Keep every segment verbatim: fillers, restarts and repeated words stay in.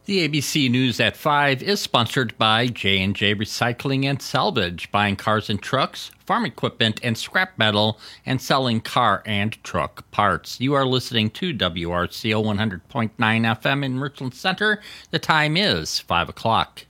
The A B C News at five is sponsored by J and J Recycling and Salvage, buying cars and trucks, farm equipment, and scrap metal, and selling car and truck parts. You are listening to W R C O one hundred point nine F M in Richland Center. The time is five o'clock.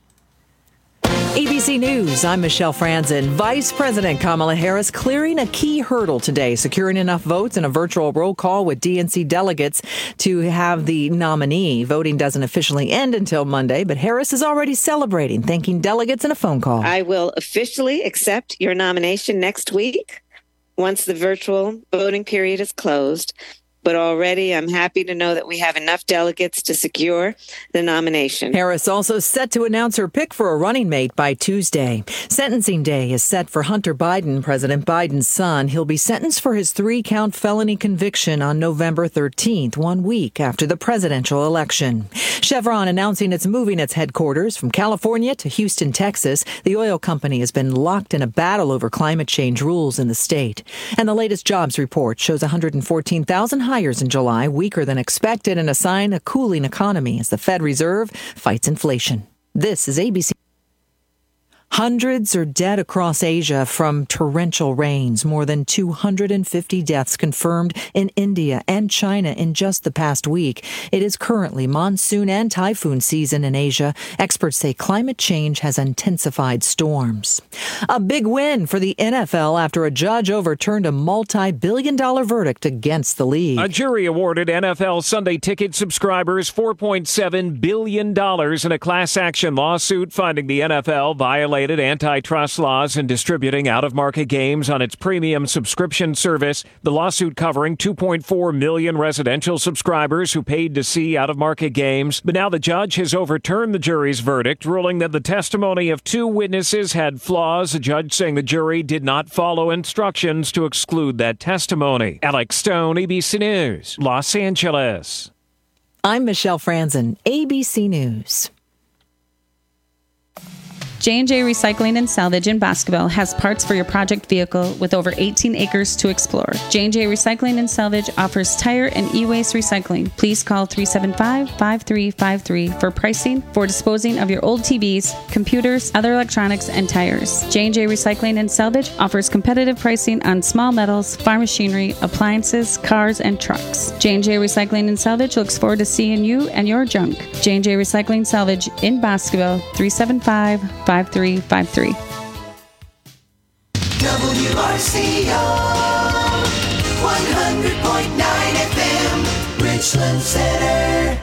A B C News, I'm Michelle Franzen. Vice President Kamala Harris clearing a key hurdle today, securing enough votes in a virtual roll call with D N C delegates to have the nominee. Voting doesn't officially end until Monday, but Harris is already celebrating, thanking delegates in a phone call. I will officially accept your nomination next week once the virtual voting period is closed. But already I'm happy to know that we have enough delegates to secure the nomination. Harris also set to announce her pick for a running mate by Tuesday. Sentencing day is set for Hunter Biden, President Biden's son. He'll be sentenced for his three-count felony conviction on November thirteenth, one week after the presidential election. Chevron announcing it's moving its headquarters from California to Houston, Texas. The oil company has been locked in a battle over climate change rules in the state. And the latest jobs report shows one hundred fourteen thousand hires in July, weaker than expected, and a sign of a cooling economy as the Fed Reserve fights inflation. This is A B C. Hundreds are dead across Asia from torrential rains. More than two hundred fifty deaths confirmed in India and China in just the past week. It is currently monsoon and typhoon season in Asia. Experts say climate change has intensified storms. A big win for the N F L after a judge overturned a multi-billion dollar verdict against the league. A jury awarded N F L Sunday Ticket subscribers four point seven billion dollars in a class action lawsuit finding the N F L violated antitrust laws in distributing out-of-market games on its premium subscription service. The lawsuit covering two point four million residential subscribers who paid to see out-of-market games. But now the judge has overturned the jury's verdict, ruling that the testimony of two witnesses had flaws. The judge saying the jury did not follow instructions to exclude that testimony. Alex Stone, A B C News, Los Angeles. I'm Michelle Franzen, A B C News. J and J Recycling and Salvage in Baskerville has parts for your project vehicle with over eighteen acres to explore. J and J Recycling and Salvage offers tire and e-waste recycling. Please call three seven five, five three five three for pricing for disposing of your old T Vs, computers, other electronics, and tires. J and J Recycling and Salvage offers competitive pricing on small metals, farm machinery, appliances, cars, and trucks. J and J Recycling and Salvage looks forward to seeing you and your junk. J and J Recycling Salvage in Baskerville, three seven five, five three five three. W R C O one hundred point nine F M, Richland Center.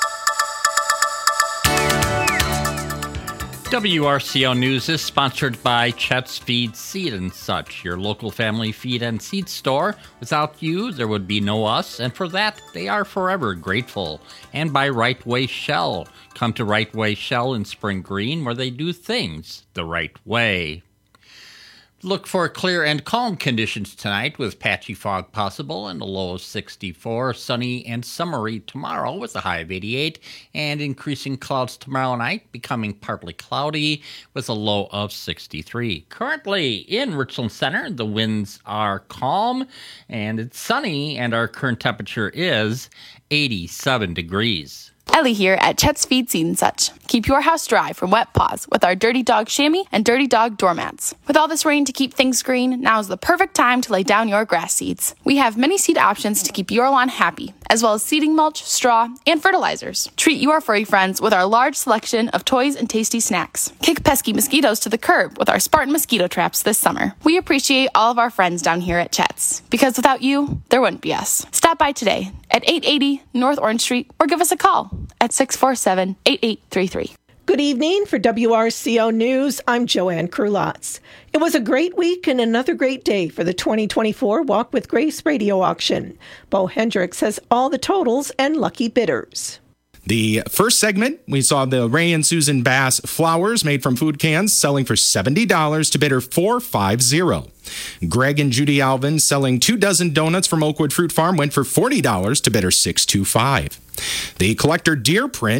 W R C O News is sponsored by Chet's Feed, Seed and Such, your local family feed and seed store. Without you, there would be no us, and for that, they are forever grateful. And by Right Way Shell. Come to Right Way Shell in Spring Green, where they do things the right way. Look for clear and calm conditions tonight with patchy fog possible and a low of sixty-four. Sunny and summery tomorrow with a high of eighty-eight. And increasing clouds tomorrow night, becoming partly cloudy with a low of sixty-three. Currently in Richland Center, the winds are calm and it's sunny, and our current temperature is eighty-seven degrees. Ellie here at Chet's Feed, Seed and Such. Keep your house dry from wet paws with our Dirty Dog chamois and Dirty Dog doormats. With all this rain to keep things green, now is the perfect time to lay down your grass seeds. We have many seed options to keep your lawn happy, as well as seeding mulch, straw, and fertilizers. Treat your furry friends with our large selection of toys and tasty snacks. Kick pesky mosquitoes to the curb with our Spartan mosquito traps this summer. We appreciate all of our friends down here at Chet's, because without you, there wouldn't be us. Stop by today at eight eighty North Orange Street or give us a call at six four seven, eight eight three three. Good evening. For W R C O News, I'm Joanne Krulotz. It was a great week and another great day for the twenty twenty-four Walk with Grace radio auction. Bo Hendricks has all the totals and lucky bidders. The first segment, we saw the Ray and Susan Bass flowers made from food cans selling for seventy dollars to bidder four fifty. Greg and Judy Alvin selling two dozen donuts from Oakwood Fruit Farm went for forty dollars to bidder six twenty-five. The collector deer print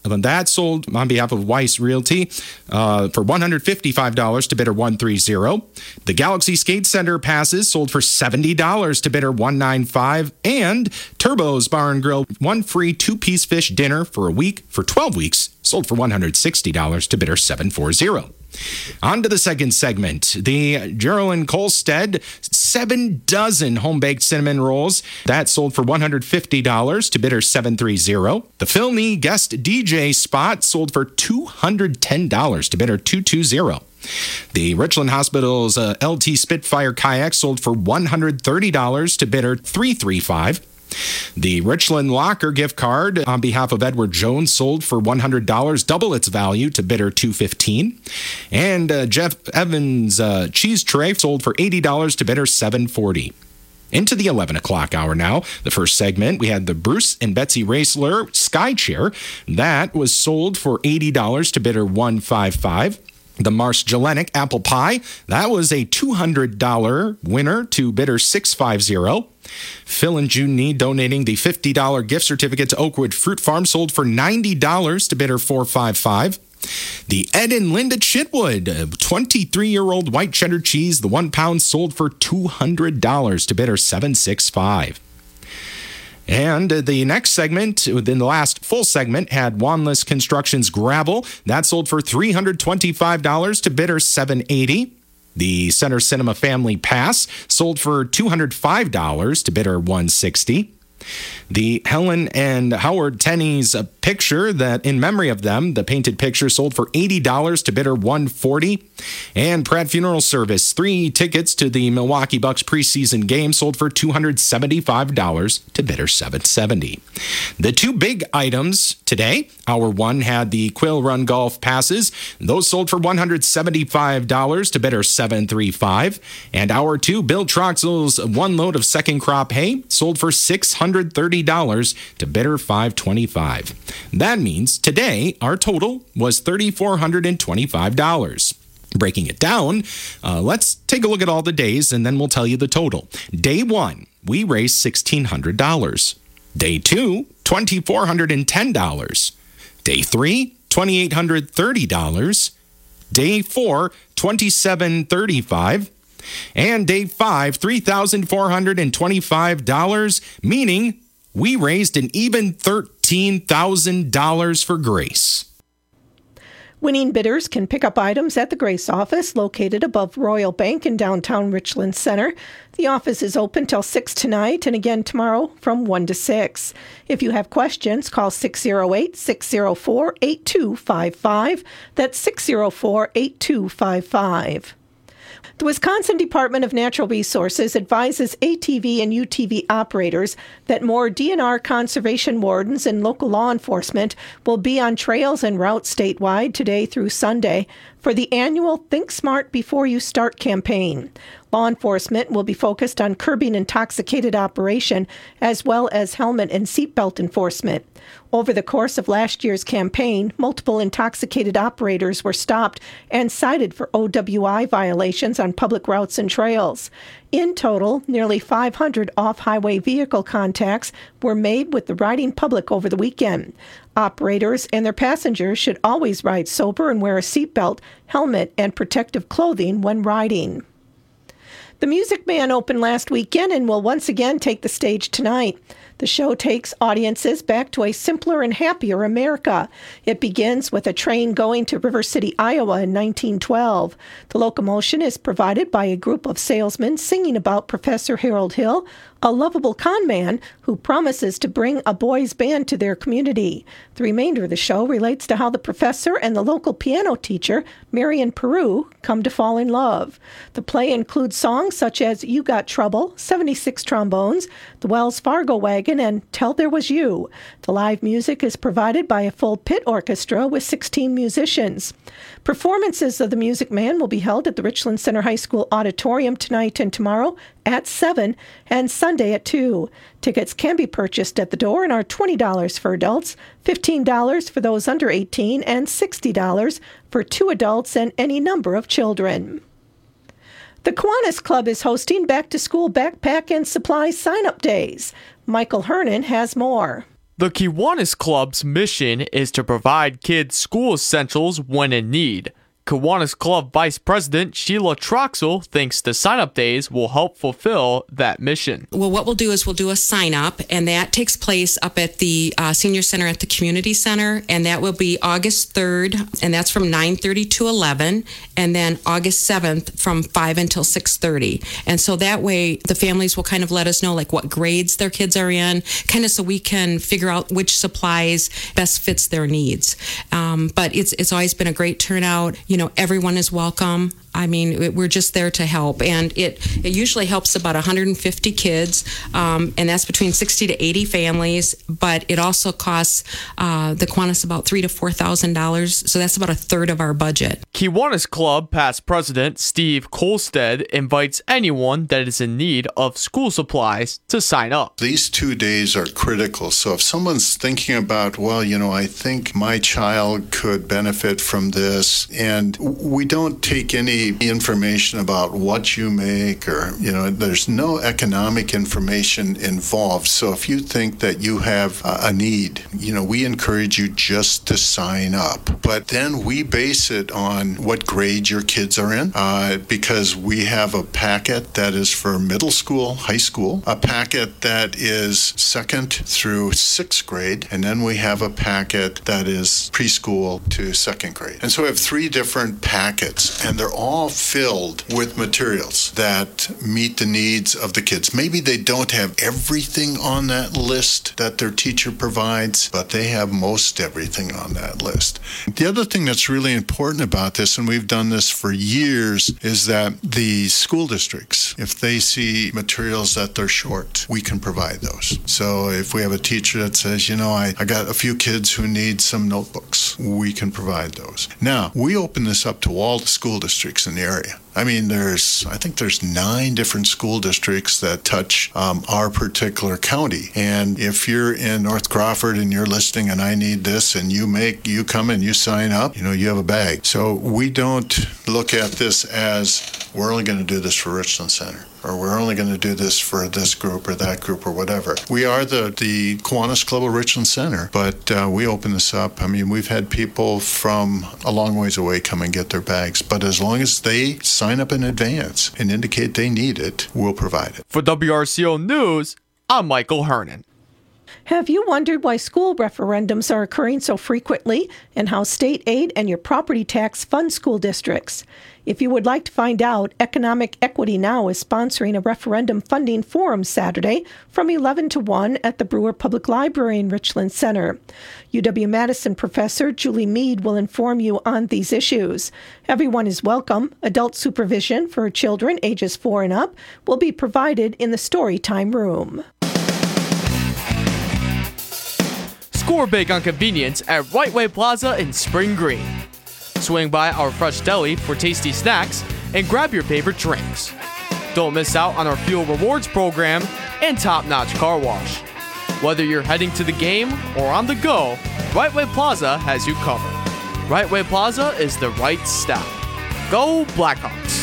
That sold on behalf of Weiss Realty uh, for one hundred fifty-five dollars to bidder one thirty. The Galaxy Skate Center passes sold for seventy dollars to bidder one ninety-five. And Turbo's Bar and Grill, one free two-piece fish dinner for a week for twelve weeks, sold for one hundred sixty dollars to bidder seven forty. On to the second segment. The Geraldine Kolstad seven dozen home-baked cinnamon rolls. That sold for one hundred fifty dollars to bidder seven thirty. The Phil Nee guest D J spot sold for two hundred ten dollars to bidder two twenty. The Richland Hospital's uh, L T Spitfire kayak sold for one hundred thirty dollars to bidder three thirty-five. The Richland Locker gift card on behalf of Edward Jones sold for one hundred dollars, double its value to bidder two fifteen. And uh, Jeff Evans' uh, cheese tray sold for eighty dollars to bidder seven forty. Into the eleven o'clock hour now. The first segment, we had the Bruce and Betsy Raessler Sky Chair. That was sold for eighty dollars to bidder one fifty-five. The Mars Gelenic Apple Pie, that was a two hundred dollars winner to bidder six fifty. Phil and June Nee donating the fifty dollars gift certificate to Oakwood Fruit Farm sold for ninety dollars to bidder four fifty-five. The Ed and Linda Chitwood twenty-three-year-old white cheddar cheese, the one pound sold for two hundred dollars to bidder seven sixty-five. And the next segment, within the last full segment, had Wanless Construction's gravel. That sold for three hundred twenty-five dollars to bidder seven eighty. The Center Cinema Family Pass sold for two hundred five dollars to bidder one sixty. The Helen and Howard Tenney's picture, that in memory of them, the painted picture sold for eighty dollars to bidder one forty. And Pratt Funeral Service, three tickets to the Milwaukee Bucks preseason game sold for two hundred seventy-five dollars to bidder seven seventy. The two big items today, hour one had the Quill Run Golf passes. Those sold for one hundred seventy-five dollars to bidder seven thirty-five. And hour two, Bill Troxel's one load of second crop hay sold for six hundred thirty dollars to bidder five twenty-five. That means today our total was three thousand four hundred twenty-five dollars. Breaking it down, uh, let's take a look at all the days and then we'll tell you the total. Day one, we raised one thousand six hundred dollars. Day two, two thousand four hundred ten dollars. Day three, two thousand eight hundred thirty dollars. Day four, two thousand seven hundred thirty-five dollars. And day five, three thousand four hundred twenty-five dollars, meaning we raised an even thirteen thousand dollars for Grace. Winning bidders can pick up items at the Grace office located above Royal Bank in downtown Richland Center. The office is open till six tonight and again tomorrow from one to six. If you have questions, call six oh eight, six oh four, eight two five five. That's six oh four, eight two five five. The Wisconsin Department of Natural Resources advises A T V and U T V operators that more D N R conservation wardens and local law enforcement will be on trails and routes statewide today through Sunday for the annual Think Smart Before You Start campaign. Law enforcement will be focused on curbing intoxicated operation as well as helmet and seatbelt enforcement. Over the course of last year's campaign, multiple intoxicated operators were stopped and cited for O W I violations on public routes and trails. In total, nearly five hundred off-highway vehicle contacts were made with the riding public over the weekend. Operators and their passengers should always ride sober and wear a seatbelt, helmet, and protective clothing when riding. The Music Man opened last weekend and will once again take the stage tonight. The show takes audiences back to a simpler and happier America. It begins with a train going to River City, Iowa in nineteen twelve. The locomotion is provided by a group of salesmen singing about Professor Harold Hill, a lovable con man who promises to bring a boys' band to their community. The remainder of the show relates to how the professor and the local piano teacher, Marion Peru, come to fall in love. The play includes songs such as You Got Trouble, seventy-six Trombones, The Wells Fargo Wagon, and Tell There Was You. The live music is provided by a full pit orchestra with sixteen musicians. Performances of The Music Man will be held at the Richland Center High School Auditorium tonight and tomorrow at seven and Sunday at two. Tickets can be purchased at the door and are twenty dollars for adults, fifteen dollars for those under eighteen, and sixty dollars for two adults and any number of children. The Kiwanis Club is hosting back-to-school backpack and supply sign-up days. Michael Hernan has more. The Kiwanis Club's mission is to provide kids school essentials when in need. Kiwanis Club Vice President Sheila Troxel thinks the sign-up days will help fulfill that mission. Well, what we'll do is we'll do a sign-up, and that takes place up at the uh, Senior Center at the Community Center, and that will be August third, and that's from nine thirty to eleven, and then August seventh from five until six thirty. And so that way, the families will kind of let us know like what grades their kids are in, kind of so we can figure out which supplies best fits their needs. Um, but it's it's always been a great turnout. You know, everyone is welcome. I mean, we're just there to help, and it, it usually helps about one hundred fifty kids, um, and that's between sixty to eighty families, but it also costs uh, the Kiwanis about three thousand to four thousand dollars, so that's about a third of our budget. Kiwanis Club past president Steve Kolstead invites anyone that is in need of school supplies to sign up. These two days are critical, so if someone's thinking about, well, you know, I think my child could benefit from this, and we don't take any information about what you make, or, you know, there's no economic information involved. So if you think that you have a need, you know, we encourage you just to sign up. But then we base it on what grade your kids are in, uh, because we have a packet that is for middle school, high school, a packet that is second through sixth grade, and then we have a packet that is preschool to second grade. And so we have three different packets, and they're all all filled with materials that meet the needs of the kids. Maybe they don't have everything on that list that their teacher provides, but they have most everything on that list. The other thing that's really important about this, and we've done this for years, is that the school districts, if they see materials that they're short, we can provide those. So if we have a teacher that says, you know, I, I got a few kids who need some notebooks, we can provide those. Now, we open this up to all the school districts in the area. I mean, there's, I think there's nine different school districts that touch um, our particular county. And if you're in North Crawford and you're listening and I need this, and you make, you come and you sign up, you know, you have a bag. So we don't look at this as we're only going to do this for Richland Center, or we're only going to do this for this group or that group or whatever. We are the, the Kiwanis Club of Richland Center, but uh, we open this up. I mean, we've had people from a long ways away come and get their bags, but as long as they sign up in advance and indicate they need it, we'll provide it. For W R C O News, I'm Michael Hernan. Have you wondered why school referendums are occurring so frequently and how state aid and your property tax fund school districts? If you would like to find out, Economic Equity Now is sponsoring a referendum funding forum Saturday from eleven to one at the Brewer Public Library in Richland Center. U W-Madison professor Julie Mead will inform you on these issues. Everyone is welcome. Adult supervision for children ages four and up will be provided in the Storytime room. Score big on convenience at Right Way Plaza in Spring Green. Swing by our fresh deli for tasty snacks and grab your favorite drinks. Don't miss out on our Fuel Rewards program and top-notch car wash. Whether you're heading to the game or on the go, Right Way Plaza has you covered. Right Way Plaza is the right stop. Go Blackhawks!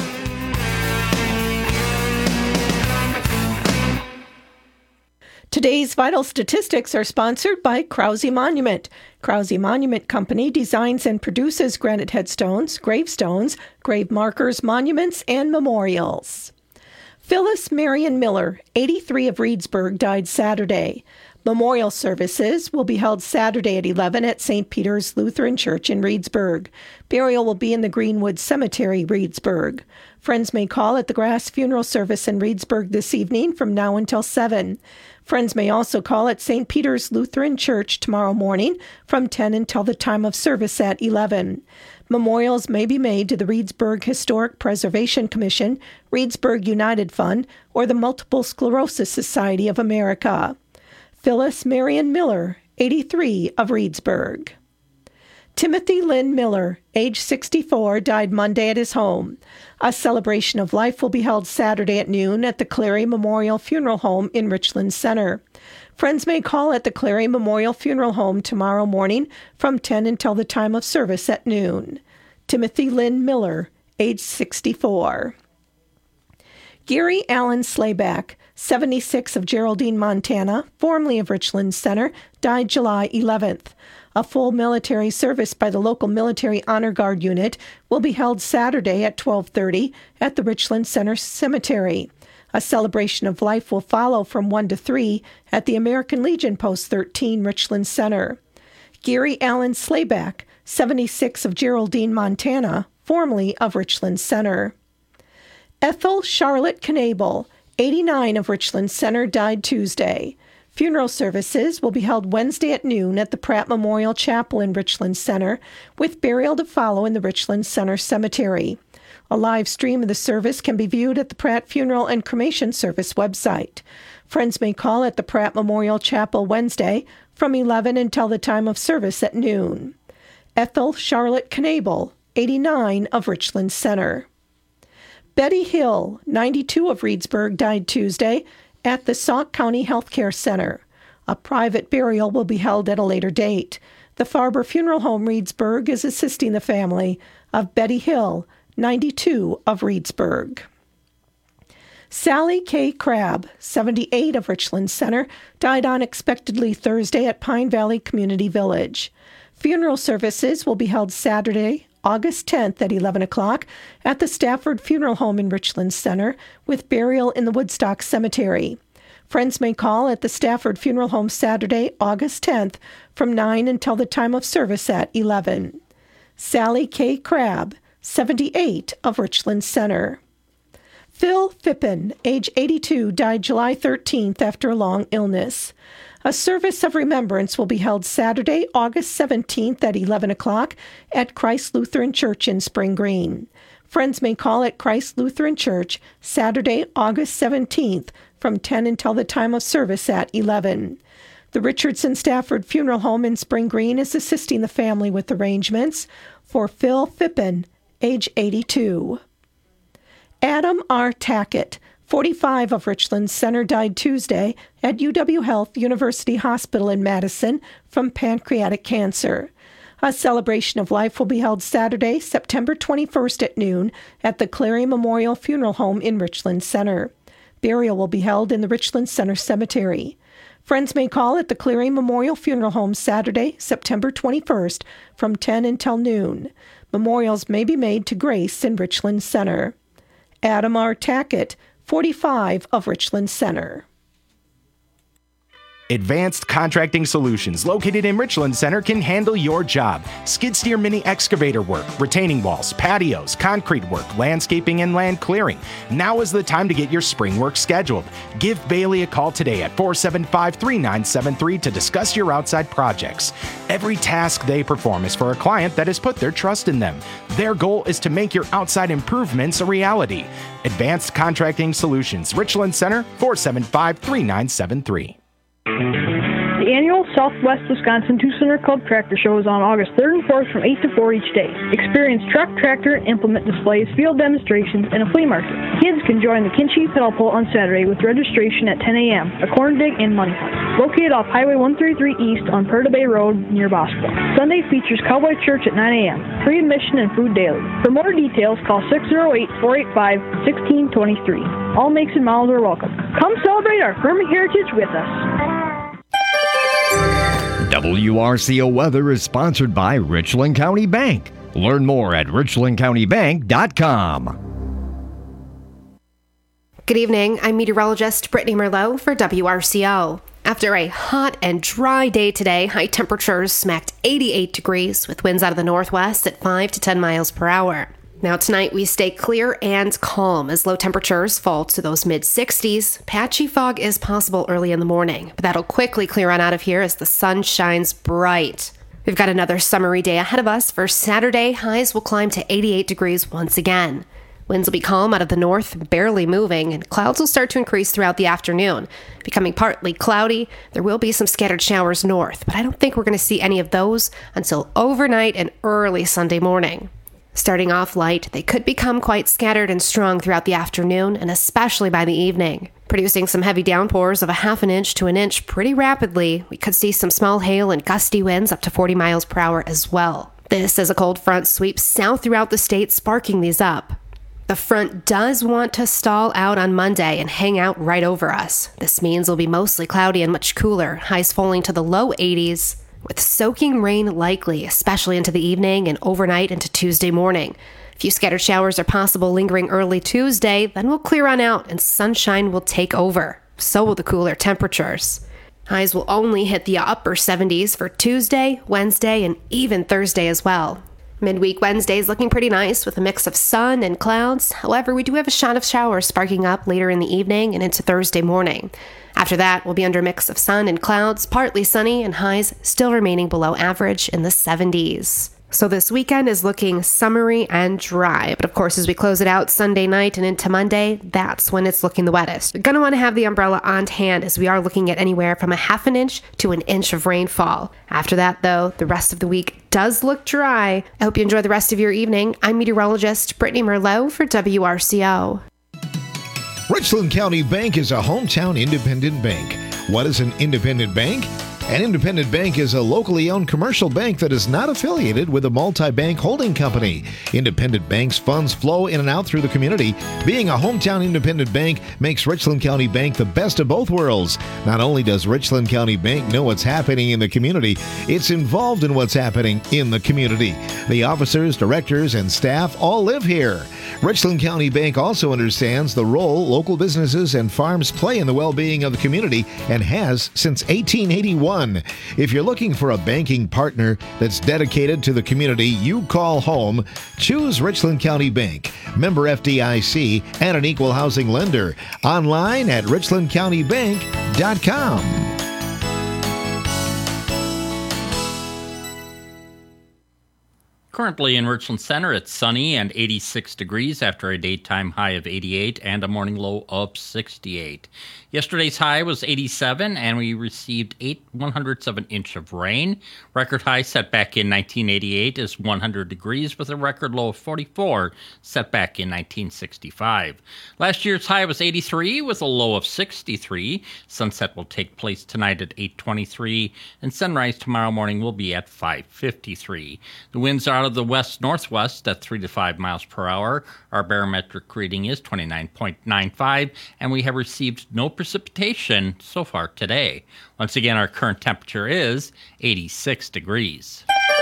Today's vital statistics are sponsored by Krause Monument. Krause Monument Company designs and produces granite headstones, gravestones, grave markers, monuments, and memorials. Phyllis Marion Miller, eighty-three, of Reedsburg, died Saturday. Memorial services will be held Saturday at eleven at Saint Peter's Lutheran Church in Reedsburg. Burial will be in the Greenwood Cemetery, Reedsburg. Friends may call at the Grass Funeral Service in Reedsburg this evening from now until seven. Friends may also call at Saint Peter's Lutheran Church tomorrow morning from ten until the time of service at eleven. Memorials may be made to the Reedsburg Historic Preservation Commission, Reedsburg United Fund, or the Multiple Sclerosis Society of America. Phyllis Marion Miller, eighty-three, of Reedsburg. Timothy Lynn Miller, age sixty-four, died Monday at his home. A celebration of life will be held Saturday at noon at the Clary Memorial Funeral Home in Richland Center. Friends may call at the Clary Memorial Funeral Home tomorrow morning from ten until the time of service at noon. Timothy Lynn Miller, age sixty-four. Gary Allen Slayback, seventy-six of Geraldine, Montana, formerly of Richland Center, died July eleventh. A full military service by the local Military Honor Guard unit will be held Saturday at twelve thirty at the Richland Center Cemetery. A celebration of life will follow from one to three at the American Legion Post thirteen Richland Center. Gary Allen Slayback, seventy-six of Geraldine, Montana, formerly of Richland Center. Ethel Charlotte Knable, eighty-nine of Richland Center, died Tuesday. Funeral services will be held Wednesday at noon at the Pratt Memorial Chapel in Richland Center, with burial to follow in the Richland Center Cemetery. A live stream of the service can be viewed at the Pratt Funeral and Cremation Service website. Friends may call at the Pratt Memorial Chapel Wednesday from eleven until the time of service at noon. Ethel Charlotte Knable, eighty-nine of Richland Center. Betty Hill, ninety-two of Reedsburg, died Tuesday at the Sauk County Healthcare Center. A private burial will be held at a later date. The Farber Funeral Home Reedsburg is assisting the family of Betty Hill, ninety-two of Reedsburg. Sally K. Crabb, seventy-eight of Richland Center, died unexpectedly Thursday at Pine Valley Community Village. Funeral services will be held Saturday, August tenth at eleven o'clock at the Stafford Funeral Home in Richland Center, with burial in the Woodstock Cemetery. Friends may call at the Stafford Funeral Home Saturday, August tenth from nine until the time of service at eleven. Sally K. Crabb, seventy-eight of Richland Center. Phil Phippen, age eighty-two, died July thirteenth after a long illness. A service of remembrance will be held Saturday, August seventeenth at eleven o'clock at Christ Lutheran Church in Spring Green. Friends may call at Christ Lutheran Church Saturday, August seventeenth from ten until the time of service at eleven. The Richardson Stafford Funeral Home in Spring Green is assisting the family with arrangements for Phil Phippen, age eighty-two. Adam R. Tackett, forty-five of Richland Center, died Tuesday at U W Health University Hospital in Madison from pancreatic cancer. A celebration of life will be held Saturday, September twenty-first at noon at the Clary Memorial Funeral Home in Richland Center. Burial will be held in the Richland Center Cemetery. Friends may call at the Clary Memorial Funeral Home Saturday, September twenty-first from ten until noon. Memorials may be made to Grace in Richland Center. Adam R. Tackett, forty-five of Richland Center. Advanced Contracting Solutions, located in Richland Center, can handle your job. Skid steer mini excavator work, retaining walls, patios, concrete work, landscaping, and land clearing. Now is the time to get your spring work scheduled. Give Bailey a call today at four seven five, three nine seven three to discuss your outside projects. Every task they perform is for a client that has put their trust in them. Their goal is to make your outside improvements a reality. Advanced Contracting Solutions, Richland Center, four seven five, three nine seven three. The annual Southwest Wisconsin Two-Cylinder Club Tractor Show is on August third and fourth from eight to four each day. Experience truck, tractor, and implement displays, field demonstrations, and a flea market. Kids can join the Kinchie Pedal Pull on Saturday with registration at ten a.m., a corn dig, and money hunt. Located off Highway one thirty-three East on Perda Bay Road near Bosco. Sunday features Cowboy Church at nine a.m., free admission and food daily. For more details, call six oh eight, four eight five, one six two three. All makes and models are welcome. Come celebrate our Furman heritage with us. W R C O Weather is sponsored by Richland County Bank. Learn more at richland county bank dot com. Good evening. I'm meteorologist Brittany Merlot for W R C O. After a hot and dry day today, high temperatures smacked eighty-eight degrees with winds out of the northwest at five to ten miles per hour. Now tonight we stay clear and calm as low temperatures fall to those mid-sixties. Patchy fog is possible early in the morning, but that'll quickly clear on out of here as the sun shines bright. We've got another summery day ahead of us. For Saturday, highs will climb to eighty-eight degrees once again. Winds will be calm out of the north, barely moving, and clouds will start to increase throughout the afternoon. Becoming partly cloudy, there will be some scattered showers north, but I don't think we're going to see any of those until overnight and early Sunday morning. Starting off light, they could become quite scattered and strong throughout the afternoon, and especially by the evening. Producing some heavy downpours of a half an inch to an inch pretty rapidly, we could see some small hail and gusty winds up to forty miles per hour as well. This as a cold front sweeps south throughout the state, sparking these up. The front does want to stall out on Monday and hang out right over us. This means it'll be mostly cloudy and much cooler, highs falling to the low eighties, with soaking rain likely, especially into the evening and overnight into Tuesday morning. A few scattered showers are possible lingering early Tuesday, then we'll clear on out and sunshine will take over. So will the cooler temperatures. Highs will only hit the upper seventies for Tuesday, Wednesday, and even Thursday as well. Midweek Wednesday is looking pretty nice with a mix of sun and clouds. However, we do have a shot of showers sparking up later in the evening and into Thursday morning. After that, we'll be under a mix of sun and clouds, partly sunny, and highs still remaining below average in the seventies. So this weekend is looking summery and dry. But of course, as we close it out Sunday night and into Monday, that's when it's looking the wettest. You're going to want to have the umbrella on hand as we are looking at anywhere from a half an inch to an inch of rainfall. After that, though, the rest of the week does look dry. I hope you enjoy the rest of your evening. I'm meteorologist Brittany Merlot for W R C O. Richland County Bank is a hometown independent bank. What is an independent bank? An independent bank is a locally owned commercial bank that is not affiliated with a multi-bank holding company. Independent banks' funds flow in and out through the community. Being a hometown independent bank makes Richland County Bank the best of both worlds. Not only does Richland County Bank know what's happening in the community, it's involved in what's happening in the community. The officers, directors, and staff all live here. Richland County Bank also understands the role local businesses and farms play in the well-being of the community and has since eighteen eighty-one. If you're looking for a banking partner that's dedicated to the community you call home, choose Richland County Bank, member F D I C, and an equal housing lender. Online at richland county bank dot com. Currently in Richland Center, it's sunny and eighty-six degrees after a daytime high of eighty-eight and a morning low of sixty-eight. Yesterday's high was eighty-seven, and we received eight one hundredths of an inch of rain. Record high set back in nineteen eighty-eight is one hundred degrees, with a record low of forty-four set back in nineteen sixty-five. Last year's high was eighty-three, with a low of sixty-three. Sunset will take place tonight at eight twenty-three, and sunrise tomorrow morning will be at five fifty-three. The winds are out of the west-northwest at three to five miles per hour. Our barometric reading is twenty-nine point nine five, and we have received no precipitation so far today. Once again, our current temperature is eighty-six degrees.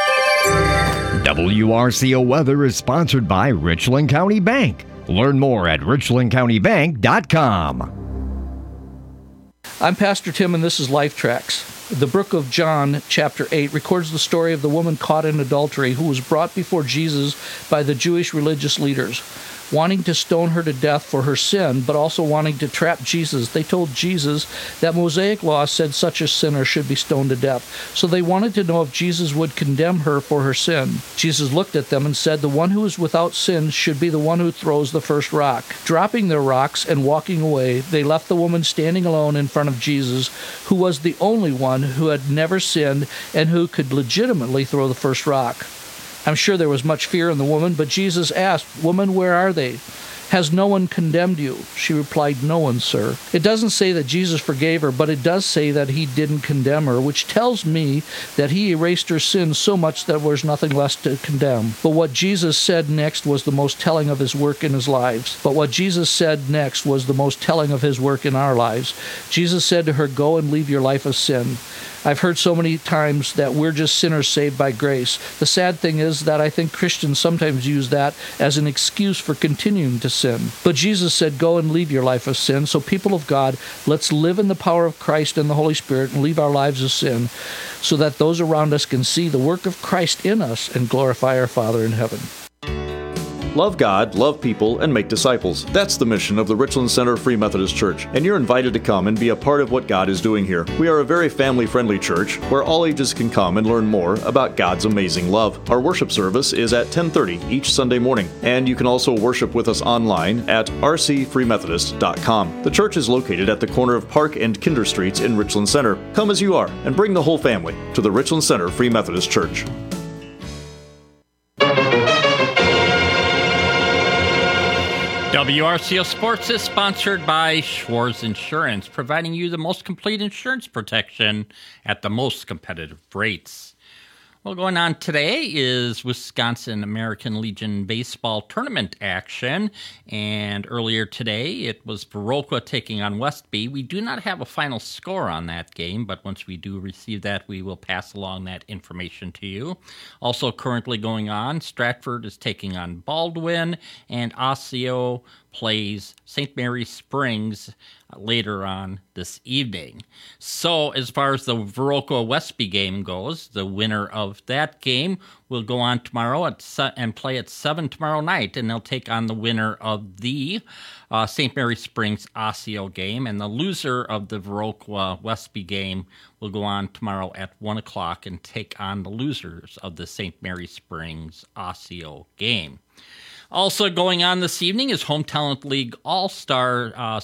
W R C O weather is sponsored by Richland County Bank. Learn more at richland county bank dot com. I'm Pastor Tim, and this is Life Tracks. The book of John, chapter eight, records the story of the woman caught in adultery who was brought before Jesus by the Jewish religious leaders, wanting to stone her to death for her sin, but also wanting to trap Jesus. They told Jesus that Mosaic law said such a sinner should be stoned to death. So they wanted to know if Jesus would condemn her for her sin. Jesus looked at them and said, "The one who is without sin should be the one who throws the first rock." Dropping their rocks and walking away, they left the woman standing alone in front of Jesus, who was the only one who had never sinned and who could legitimately throw the first rock. I'm sure there was much fear in the woman, but Jesus asked, "Woman, where are they? Has no one condemned you?" She replied, "No one, sir." It doesn't say that Jesus forgave her, but it does say that he didn't condemn her, which tells me that he erased her sins so much that there was nothing less to condemn. But what Jesus said next was the most telling of his work in his lives. But what Jesus said next was the most telling of his work in our lives. Jesus said to her, "Go and leave your life of sin." I've heard so many times that we're just sinners saved by grace. The sad thing is that I think Christians sometimes use that as an excuse for continuing to sin. But Jesus said, "Go and leave your life of sin." So people of God, let's live in the power of Christ and the Holy Spirit and leave our lives of sin so that those around us can see the work of Christ in us and glorify our Father in heaven. Love God, love people, and make disciples. That's the mission of the Richland Center Free Methodist Church, and you're invited to come and be a part of what God is doing here. We are a very family-friendly church where all ages can come and learn more about God's amazing love. Our worship service is at ten thirty each Sunday morning, and you can also worship with us online at r c free methodist dot com. The church is located at the corner of Park and Kinder Streets in Richland Center. Come as you are and bring the whole family to the Richland Center Free Methodist Church. W R C O Sports is sponsored by Schwartz Insurance, providing you the most complete insurance protection at the most competitive rates. Well, going on today is Wisconsin American Legion baseball tournament action. And earlier today, it was Viroqua taking on Westby. We do not have a final score on that game, but once we do receive that, we will pass along that information to you. Also currently going on, Stratford is taking on Baldwin, and Osseo plays Saint Mary Springs later on this evening. So as far as the Viroqua-Westby game goes, the winner of that game will go on tomorrow at se- and play at seven tomorrow night, and they'll take on the winner of the uh, Saint Mary Springs-Osseo game, and the loser of the Viroqua-Westby game will go on tomorrow at one o'clock and take on the losers of the Saint Mary Springs-Osseo game. Also going on this evening is Home Talent League All-Star uh,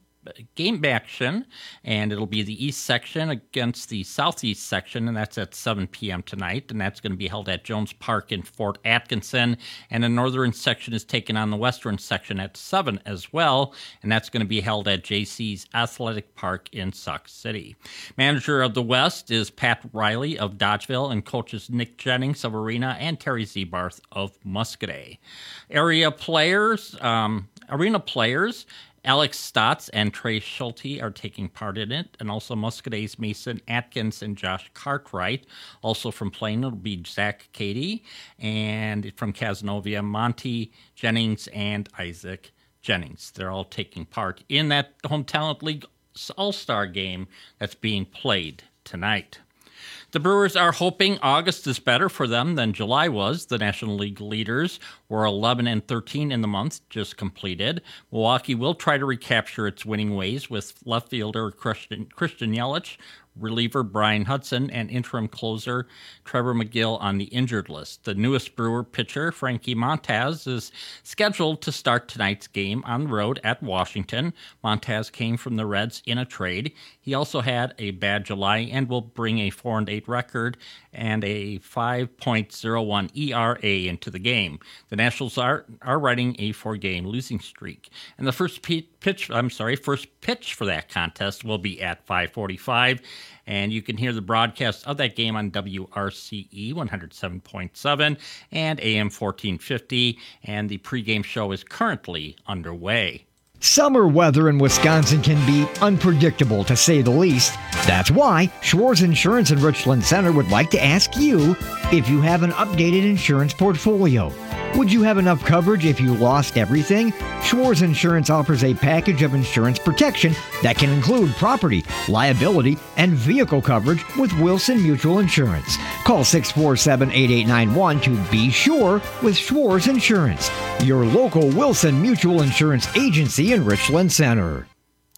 game action, and it'll be the East section against the Southeast section, and that's at seven p.m. tonight, and that's going to be held at Jones Park in Fort Atkinson, and the Northern section is taking on the Western section at seven as well, and that's going to be held at J C's Athletic Park in Sauk City. Manager of the West is Pat Riley of Dodgeville, and coaches Nick Jennings of Arena and Terry Zebarth of Muscadet. Area players, um, arena players, Alex Stotts and Trey Schulte are taking part in it, and also Muscadet's Mason Atkins and Josh Cartwright. Also from Plain, it'll be Zach Cady, and from Casanova, Monty Jennings and Isaac Jennings. They're all taking part in that Home Talent League All-Star game that's being played tonight. The Brewers are hoping August is better for them than July was. The National League leaders were eleven and thirteen in the month just completed. Milwaukee will try to recapture its winning ways with left fielder Christian, Christian Yelich, reliever Brian Hudson, and interim closer Trevor McGill on the injured list. The newest Brewer pitcher, Frankie Montaz, is scheduled to start tonight's game on the road at Washington. Montaz came from the Reds in a trade. He also had a bad July and will bring a four and eight record and a five point oh one E R A into the game. The Nationals are are riding a four-game losing streak, and the first pitch, I'm sorry, first pitch for that contest will be at five forty-five, and you can hear the broadcast of that game on W R C E one oh seven point seven and A M fourteen fifty, and the pregame show is currently underway. Summer weather in Wisconsin can be unpredictable, to say the least. That's why Schwartz Insurance in Richland Center would like to ask you if you have an updated insurance portfolio. Would you have enough coverage if you lost everything? Schwartz Insurance offers a package of insurance protection that can include property, liability, and vehicle coverage with Wilson Mutual Insurance. Call six four seven, eight eight nine one to be sure with Schwartz Insurance, your local Wilson Mutual Insurance agency in Richland Center.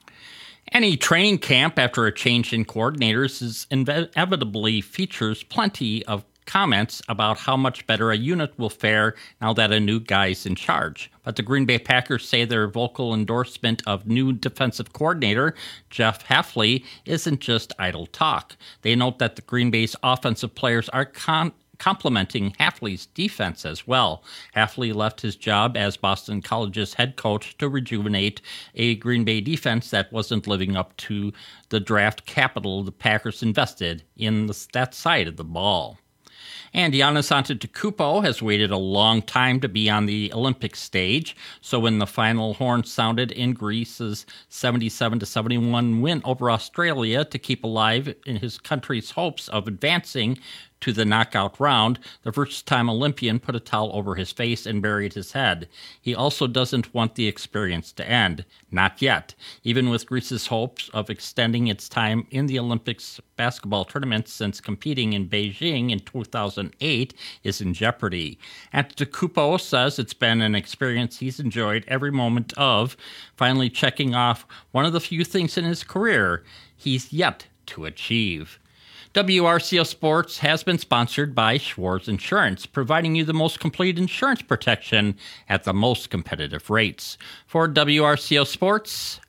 Any training camp after a change in coordinators is inevitably features plenty of comments about how much better a unit will fare now that a new guy's in charge. But the Green Bay Packers say their vocal endorsement of new defensive coordinator Jeff Hafley isn't just idle talk. They note that the Green Bay's offensive players are con- complementing Hafley's defense as well. Hafley left his job as Boston College's head coach to rejuvenate a Green Bay defense that wasn't living up to the draft capital the Packers invested in the, that side of the ball. And Giannis Antetokounmpo has waited a long time to be on the Olympic stage. So when the final horn sounded in Greece's seventy-seven to seventy-one win over Australia to keep alive in his country's hopes of advancing to the knockout round, the first-time Olympian put a towel over his face and buried his head. He also doesn't want the experience to end. Not yet. Even with Greece's hopes of extending its time in the Olympics basketball tournament since competing in Beijing in two thousand eight is in jeopardy. Antetokounmpo says it's been an experience he's enjoyed every moment of, finally checking off one of the few things in his career he's yet to achieve. W R C O Sports has been sponsored by Schwartz Insurance, providing you the most complete insurance protection at the most competitive rates. For W R C O Sports,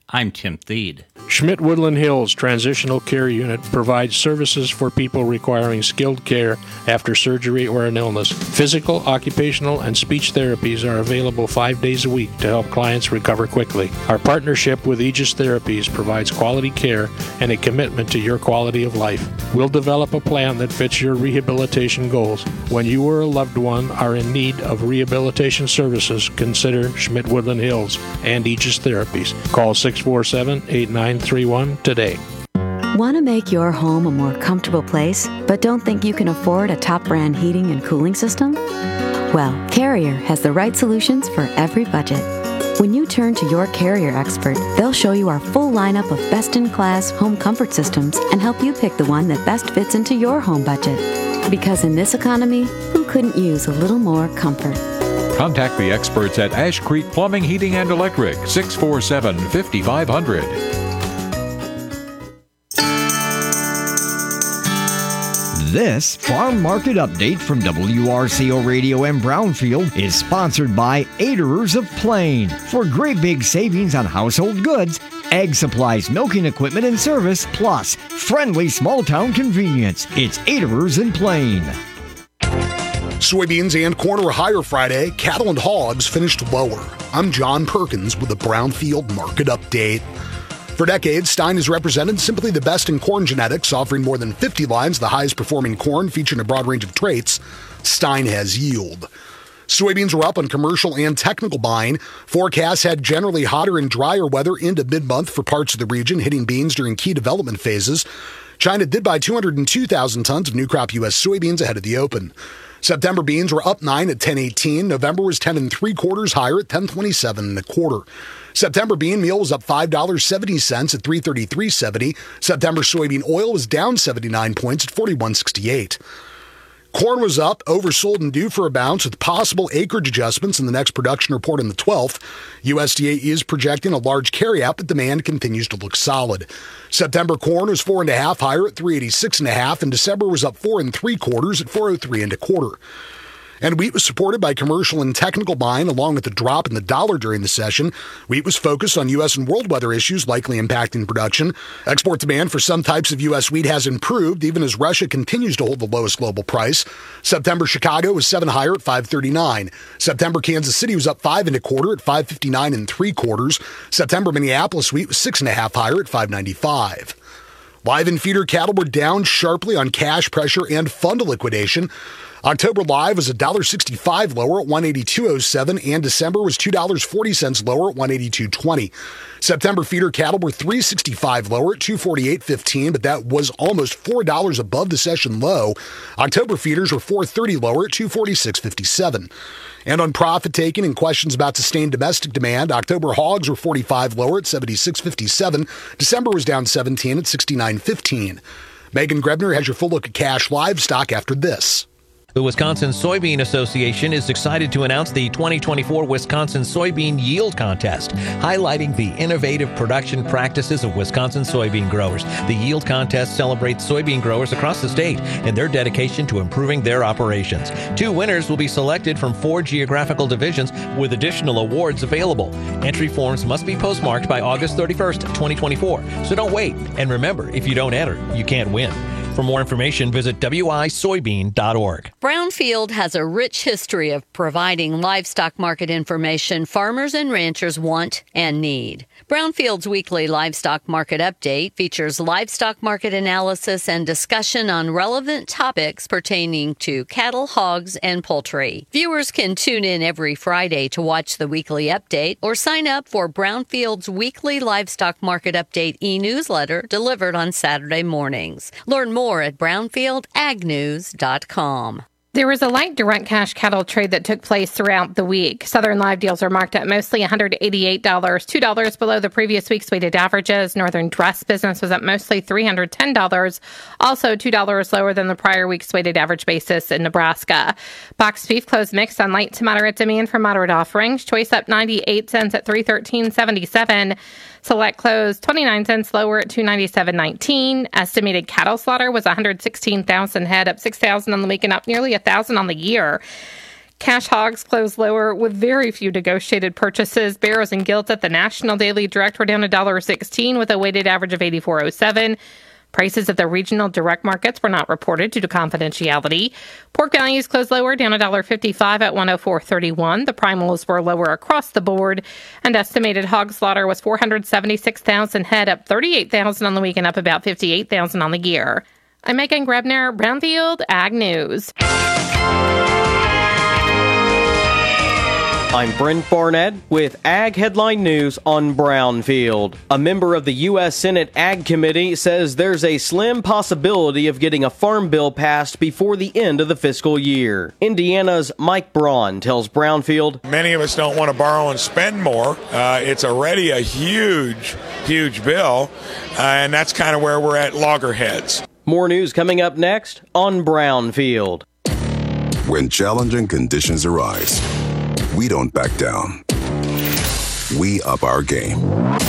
I'm Tim Thede. Schmidt Woodland Hills Transitional Care Unit provides services for people requiring skilled care after surgery or an illness. Physical, occupational, and speech therapies are available five days a week to help clients recover quickly. Our partnership with Aegis Therapies provides quality care and a commitment to your quality of life. We'll develop a plan that fits your rehabilitation goals. When you or a loved one are in need of rehabilitation services, consider Schmidt Woodland Hills and Aegis Therapies. Call six four seven, eight nine three one today. Want to make your home a more comfortable place, but don't think you can afford a top brand heating and cooling system? Well, Carrier has the right solutions for every budget. When you turn to your Carrier expert, they'll show you our full lineup of best-in-class home comfort systems and help you pick the one that best fits into your home budget. Because in this economy, who couldn't use a little more comfort? Contact the experts at Ash Creek Plumbing, Heating, and Electric, six four seven, five five zero zero. This Farm Market Update from W R C O Radio in Brownfield is sponsored by Aderers of Plain. For great big savings on household goods, egg supplies, milking equipment, and service, plus friendly small-town convenience. It's Aderers in Plain. Soybeans and corn were higher Friday. Cattle and hogs finished lower. I'm John Perkins with the Brownfield Market Update. For decades, Stein has represented simply the best in corn genetics, offering more than fifty lines of the highest performing corn featuring a broad range of traits. Stein has yield. Soybeans were up on commercial and technical buying. Forecasts had generally hotter and drier weather into mid-month for parts of the region, hitting beans during key development phases. China did buy two hundred two thousand tons of new crop U S soybeans ahead of the open. September beans were up nine at ten eighteen. November was ten and three quarters higher at ten twenty-seven and a quarter. September bean meal was up five dollars and seventy cents at three thirty-three seventy. September soybean oil was down seventy-nine points at forty-one sixty-eight. Corn was up, oversold and due for a bounce with possible acreage adjustments in the next production report on the twelfth. U S D A is projecting a large carryout, but demand continues to look solid. September corn was four and a half higher at three eighty-six and a half, and December was up four and three quarters at four oh three and a quarter. And wheat was supported by commercial and technical buying, along with the drop in the dollar during the session. Wheat was focused on U S and world weather issues likely impacting production. Export demand for some types of U S wheat has improved, even as Russia continues to hold the lowest global price. September Chicago was seven higher at five thirty-nine. September Kansas City was up five and a quarter at five fifty-nine and three quarters. September Minneapolis wheat was six and a half higher at five ninety-five. Live and feeder cattle were down sharply on cash pressure and fund liquidation. October live was one dollar and sixty-five cents lower at one eighty-two oh seven, and December was two dollars and forty cents lower at one eighty-two twenty. September feeder cattle were three sixty-five lower at two forty-eight fifteen, but that was almost four dollars above the session low. October feeders were four thirty lower at two forty-six fifty-seven. And on profit taking and questions about sustained domestic demand, October hogs were forty-five lower at seventy-six fifty-seven. December was down seventeen at sixty-nine fifteen. Megan Grebner has your full look at cash livestock after this. The Wisconsin Soybean Association is excited to announce the twenty twenty-four Wisconsin Soybean Yield Contest, highlighting the innovative production practices of Wisconsin soybean growers. The Yield Contest celebrates soybean growers across the state and their dedication to improving their operations. Two winners will be selected from four geographical divisions with additional awards available. Entry forms must be postmarked by August thirty-first, twenty twenty-four, so don't wait. And remember, if you don't enter, you can't win. For more information, visit w i soybean dot org. Brownfield has a rich history of providing livestock market information farmers and ranchers want and need. Brownfield's weekly livestock market update features livestock market analysis and discussion on relevant topics pertaining to cattle, hogs, and poultry. Viewers can tune in every Friday to watch the weekly update or sign up for Brownfield's weekly livestock market update e-newsletter delivered on Saturday mornings. Learn more at brownfield ag news dot com. There was a light direct cash cattle trade that took place throughout the week. Southern live deals are marked at mostly one hundred eighty-eight dollars, two dollars below the previous week's weighted averages. Northern dress business was at mostly three hundred ten dollars, also two dollars lower than the prior week's weighted average basis in Nebraska. Boxed beef closed mixed on light to moderate demand from moderate offerings. Choice up ninety-eight cents at three thirteen seventy-seven. Select closed twenty-nine cents lower at two ninety-seven nineteen. Estimated cattle slaughter was one hundred sixteen thousand head, up six thousand on the week and up nearly one thousand on the year. Cash hogs closed lower with very few negotiated purchases. Barrows and gilts at the National Daily Direct were down one dollar sixteen with a weighted average of eighty-four oh seven. Prices at the regional direct markets were not reported due to confidentiality. Pork values closed lower, down one dollar fifty-five at one oh four thirty-one. The primals were lower across the board, and estimated hog slaughter was four hundred seventy-six thousand head, up thirty-eight thousand on the week and up about fifty-eight thousand on the year. I'm Megan Grebner, Brownfield Ag News. I'm Brent Barnett with Ag Headline News on Brownfield. A member of the U S Senate Ag Committee says there's a slim possibility of getting a farm bill passed before the end of the fiscal year. Indiana's Mike Braun tells Brownfield, many of us don't want to borrow and spend more. Uh, it's already a huge, huge bill, uh, and that's kind of where we're at loggerheads. More news coming up next on Brownfield. When challenging conditions arise, we don't back down. We up our game.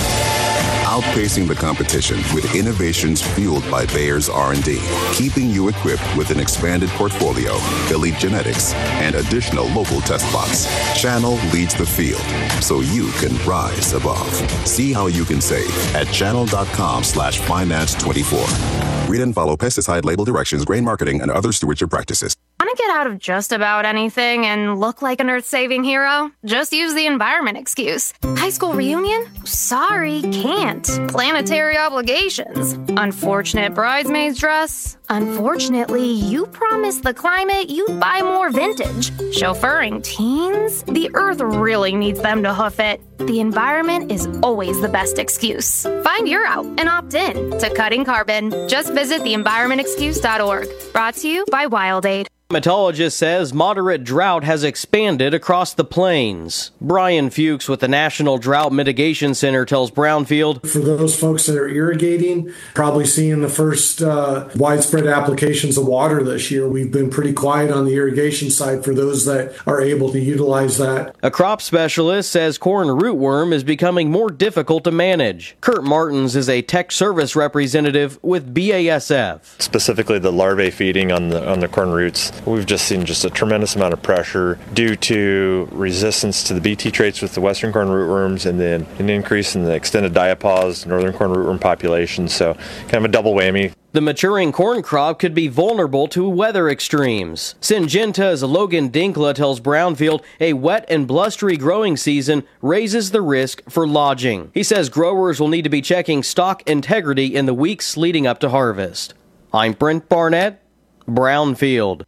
Outpacing the competition with innovations fueled by Bayer's R and D, keeping you equipped with an expanded portfolio, elite genetics, and additional local test plots. Channel leads the field, so you can rise above. See how you can save at channel.com slash finance 24. Read and follow pesticide label directions, grain marketing, and other stewardship practices. Want to get out of just about anything and look like an earth-saving hero? Just use the environment excuse. High school reunion? Sorry, can't. Planetary obligations. Unfortunate bridesmaid's dress? Unfortunately, you promised the climate you'd buy more vintage. Chauffeuring teens? The earth really needs them to hoof it. The environment is always the best excuse. Find your out and opt in to cutting carbon. Just visit the environment excuse dot org. Brought to you by WildAid. Climatologist says moderate drought has expanded across the plains. Brian Fuchs with the National Drought Mitigation Center tells Brownfield, for those folks that are irrigating, probably seeing the first uh, widespread applications of water this year. We've been pretty quiet on the irrigation side for those that are able to utilize that. A crop specialist says corn rootworm is becoming more difficult to manage. Kurt Martins is a tech service representative with B A S F. Specifically the larvae feeding on the on the corn roots. We've just seen just a tremendous amount of pressure due to resistance to the B T traits with the western corn rootworms, and then an increase in the extended diapause northern corn rootworm population. So kind of a double whammy. The maturing corn crop could be vulnerable to weather extremes. Syngenta's Logan Dinkla tells Brownfield a wet and blustery growing season raises the risk for lodging. He says growers will need to be checking stock integrity in the weeks leading up to harvest. I'm Brent Barnett, Brownfield.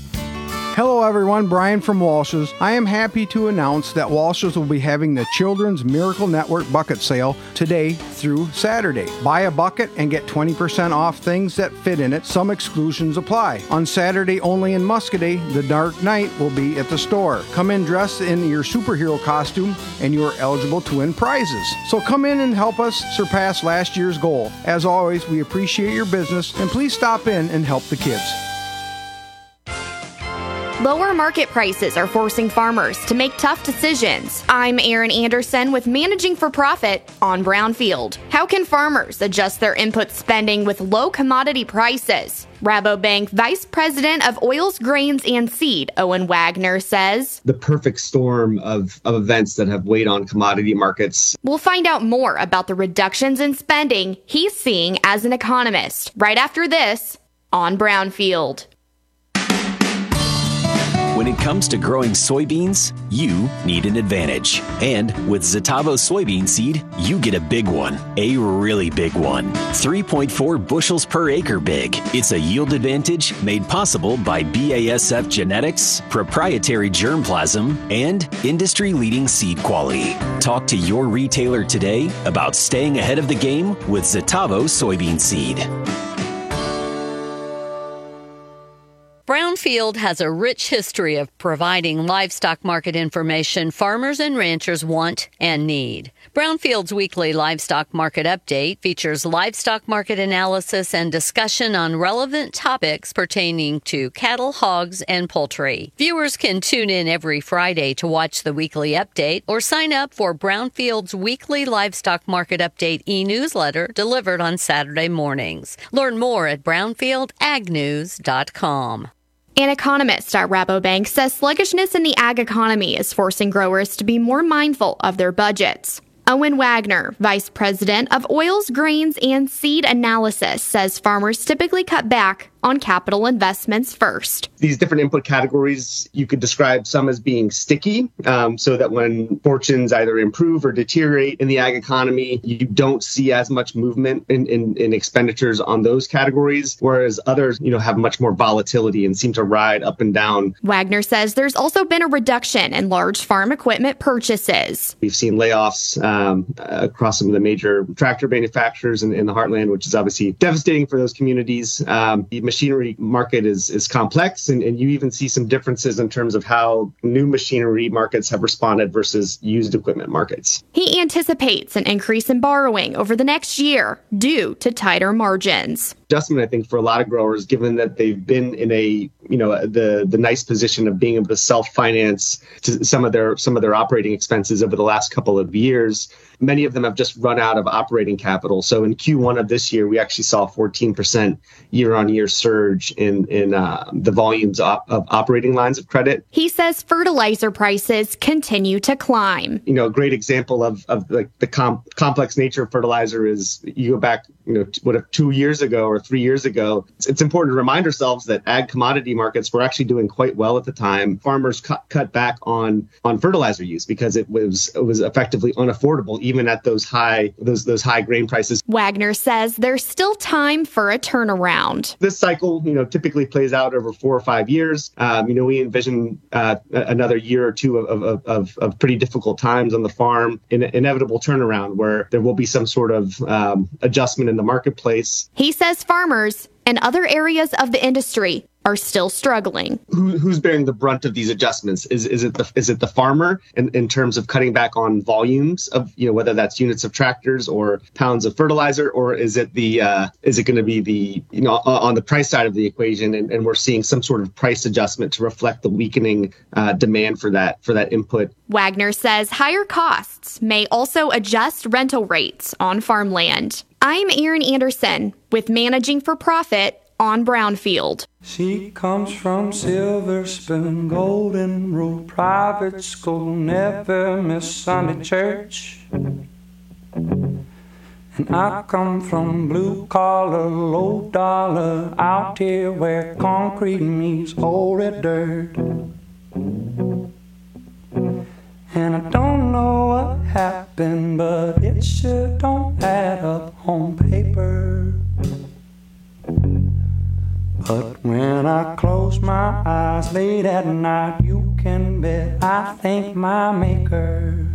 Hello everyone, Brian from Walsh's. I am happy to announce that Walsh's will be having the Children's Miracle Network bucket sale today through Saturday. Buy a bucket and get twenty percent off things that fit in it. Some exclusions apply. On Saturday only in Muscatine, the Dark Knight will be at the store. Come in dressed in your superhero costume and you are eligible to win prizes. So come in and help us surpass last year's goal. As always, we appreciate your business and please stop in and help the kids. Lower market prices are forcing farmers to make tough decisions. I'm Erin Anderson with Managing for Profit on Brownfield. How can farmers adjust their input spending with low commodity prices? Rabobank Vice President of Oils, Grains, and Seed, Owen Wagner, says, the perfect storm of, of events that have weighed on commodity markets. We'll find out more about the reductions in spending he's seeing as an economist right after this on Brownfield. When it comes to growing soybeans, you need an advantage. And with Zetavo soybean seed, you get a big one, a really big one. three point four bushels per acre big. It's a yield advantage made possible by B A S F genetics, proprietary germplasm, and industry-leading seed quality. Talk to your retailer today about staying ahead of the game with Zetavo soybean seed. Brownfield has a rich history of providing livestock market information farmers and ranchers want and need. Brownfield's weekly livestock market update features livestock market analysis and discussion on relevant topics pertaining to cattle, hogs, and poultry. Viewers can tune in every Friday to watch the weekly update or sign up for Brownfield's weekly livestock market update e-newsletter delivered on Saturday mornings. Learn more at brownfield ag news dot com. An economist at Rabobank says sluggishness in the ag economy is forcing growers to be more mindful of their budgets. Owen Wagner, Vice President of Oils, Grains, and Seed Analysis, says farmers typically cut back on capital investments first. These different input categories, you could describe some as being sticky, um, so that when fortunes either improve or deteriorate in the ag economy, you don't see as much movement in, in, in expenditures on those categories, whereas others, you know, have much more volatility and seem to ride up and down. Wagner says there's also been a reduction in large farm equipment purchases. We've seen layoffs um, across some of the major tractor manufacturers in, in the heartland, which is obviously devastating for those communities. Um, the machinery market is is complex, and, and you even see some differences in terms of how new machinery markets have responded versus used equipment markets. He anticipates an increase in borrowing over the next year due to tighter margins. Adjustment, I think, for a lot of growers, given that they've been in a, you know, the the nice position of being able to self-finance to some of their some of their operating expenses over the last couple of years. Many of them have just run out of operating capital. So in Q one of this year, we actually saw a fourteen percent year-on-year surge in in uh, the volumes of, of operating lines of credit. He says fertilizer prices continue to climb. You know, a great example of of the, the com- complex nature of fertilizer is you go back, you know, what if two years ago or three years ago. It's, it's important to remind ourselves that ag commodity markets were actually doing quite well at the time. Farmers cut cut back on on fertilizer use because it was it was effectively unaffordable, even at those high those those high grain prices. Wagner says there's still time for a turnaround. This cycle, you know, typically plays out over four or five years. Um, you know, we envision uh, another year or two of, of, of, of pretty difficult times on the farm, an inevitable turnaround where there will be some sort of um, adjustment in the marketplace. He says farmers and other areas of the industry are still struggling. Who, who's bearing the brunt of these adjustments? Is is it the is it the farmer in, in terms of cutting back on volumes of, you know, whether that's units of tractors or pounds of fertilizer, or is it the uh, is it going to be the, you know, on the price side of the equation, and, and we're seeing some sort of price adjustment to reflect the weakening uh, demand for that for that input. Wagner says higher costs may also adjust rental rates on farmland. I'm Erin Anderson with Managing for Profit on Brownfield. She comes from Silver Spoon, Golden Rule Private School, never miss Sunday church. And I come from blue collar, low dollar, out here where concrete meets old red dirt. And I don't know what happened, but it sure don't add up on paper. But when I close my eyes late at night, you can bet I thank my maker.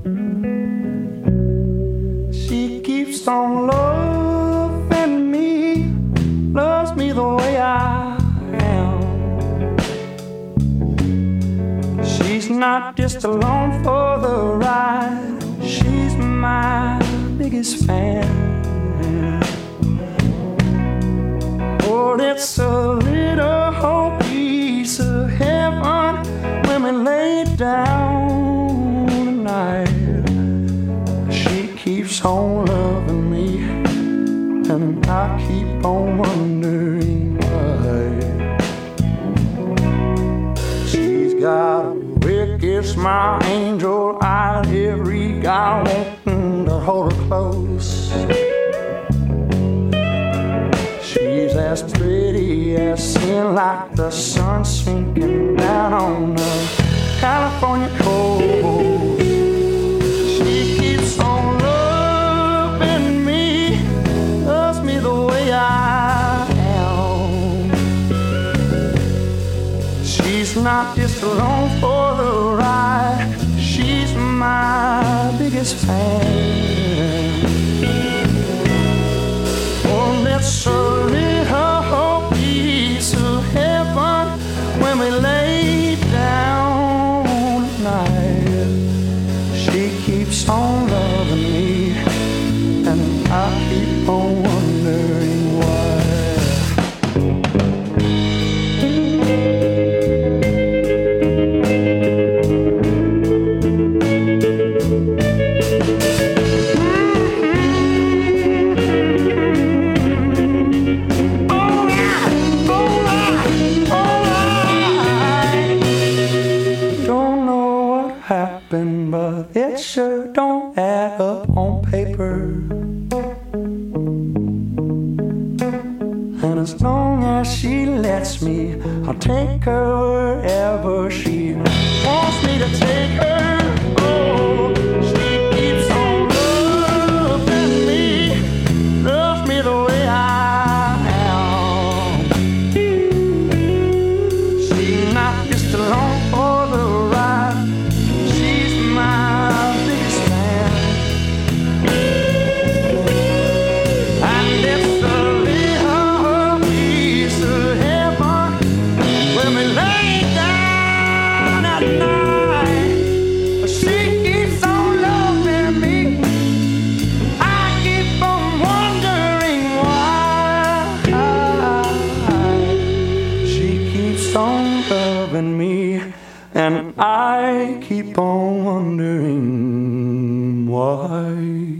She keeps on loving me, loves me the way I am. She's not just along for the ride, she's my biggest fan. Oh, it's a little piece of heaven when we lay down tonight. She keeps on loving me, and I keep on wondering why. She's got a wicked smile, angel eyes, every guy wanting to hold her close. She's as pretty as sin, like the sun sinking down on the California coast. She keeps on loving me, loves me the way I am. She's not just along for the ride, she's my biggest fan. Oh, let's a little piece of heaven when we lay down tonight. She keeps on loving me, and I keep on wondering why. Oh, yeah. Oh, yeah. Oh, yeah. as long as she lets me, I'll take her wherever she wants me to take her. Oh, she keeps on loving me, loves me the way I am. She's not just along for the ride, she's my biggest fan. And it's a little piece of heaven when we lay down at night. She keeps on loving me, I keep on wondering why. She keeps on loving me, and I keep on wondering why.